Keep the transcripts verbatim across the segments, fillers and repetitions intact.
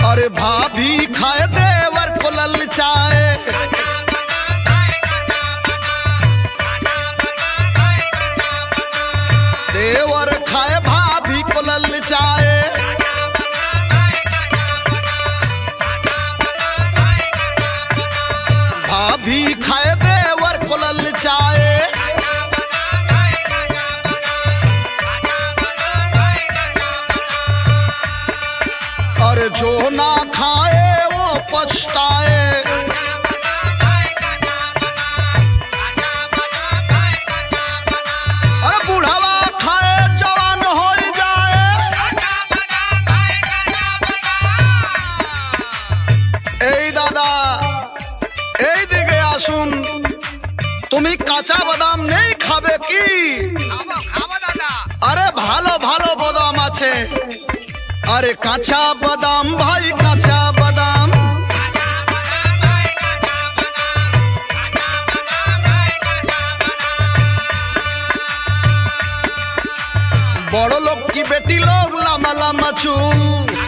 अरे भाभी खाए देवर को ललचाए, देवर खाए भाभी को ललचाए, भाभी खाए देवर को ललचाए, और जो ना खाए वो पछताए। अरे बुढ़ावा खाए जवान हो जाए, ए दादा ए दिखे आसुन तुम्हें काचा बादाम नहीं खाबे की? अरे भालो भालो बादाम आछे। अरे काचा बादाम भाई काचा बादाम, बड़ो लोग की बेटी लोग लामा लामा चूल,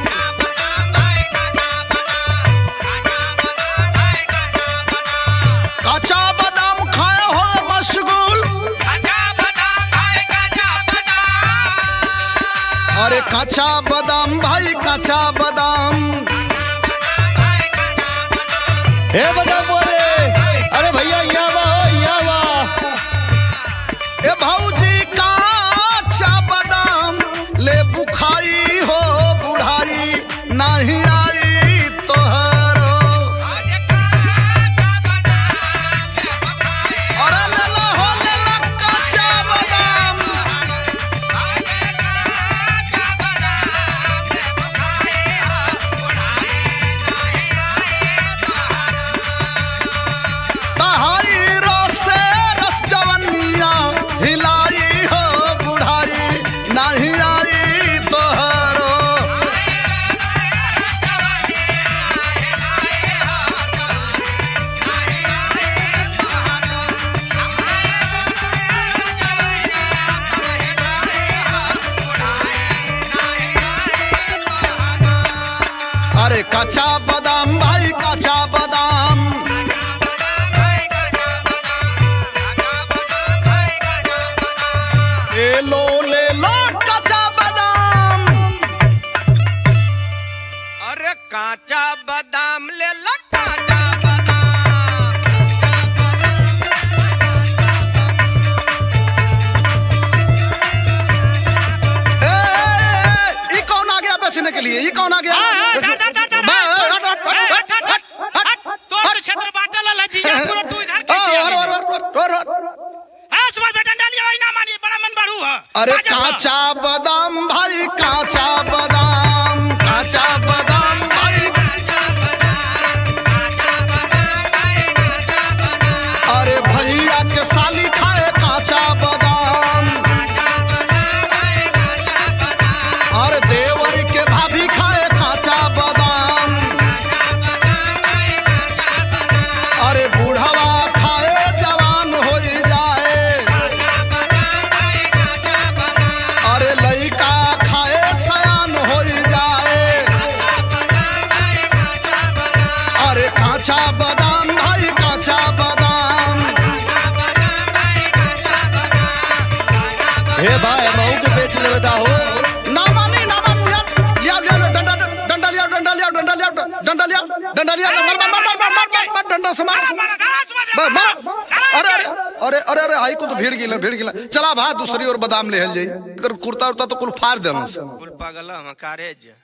काचा बादाम खाए हो मशगूल। अरे काचा बादाम भाई काचा बादाम, हे बादाम बोले अरे भैया यहाँ वाह यहाँ वाह, ए भाऊजी काचा बादाम ले बुखाई हो बुढ़ाई नहीं आई तोहरो। अरे ले लो हो ले लो काचा बादाम, तहारी रस से रस जवनिया हिलाई हो बुढ़ाई नहीं आई तोहरो। अरे काचा बादाम भाई काचा बादाम, ले लो ले लो काचा बादाम। अरे काचा बादाम ले ला काचा बादाम। ए, ए, ई कौन आ गया बेचने के लिए? ई कौन आ गया? तोर क्षेत्र बाटल लजिया पूरा तू इधर कैसे आ गया? हां सुभाष बेटा डालिए भाई ना मानिए बड़ा मन बढ़ू है। अरे काचा बादाम भाई काचा बादाम, काचा बादाम भाई, अरे भैया के साली खाए काचा बादाम, अरे देवर के भाभी खाए काचा बादाम, अरे बूढ़वा खाए जवान हो जाए, अरे लइका खाए सयान हो जाए। अरे काचा बादाम भाई काचा बादाम, हे भाई बहू के बेच ले बता हो ना मानी ना मानी लिया लिया लिया डंडा डंडा लिया डंडा लिया डंडा लिया डंडा लिया डंडा लिया मर मर मर मर मर मर डंडा से मार मार। अरे अरे अरे अरे अरे हाई को तो भीड़ गिला भीड़ गिला। चला भा दूसरी और बादाम ले हल जाई, अगर कुर्ता उर्ता तो कुल फाड़ देना से कुल पागल हम कारेज।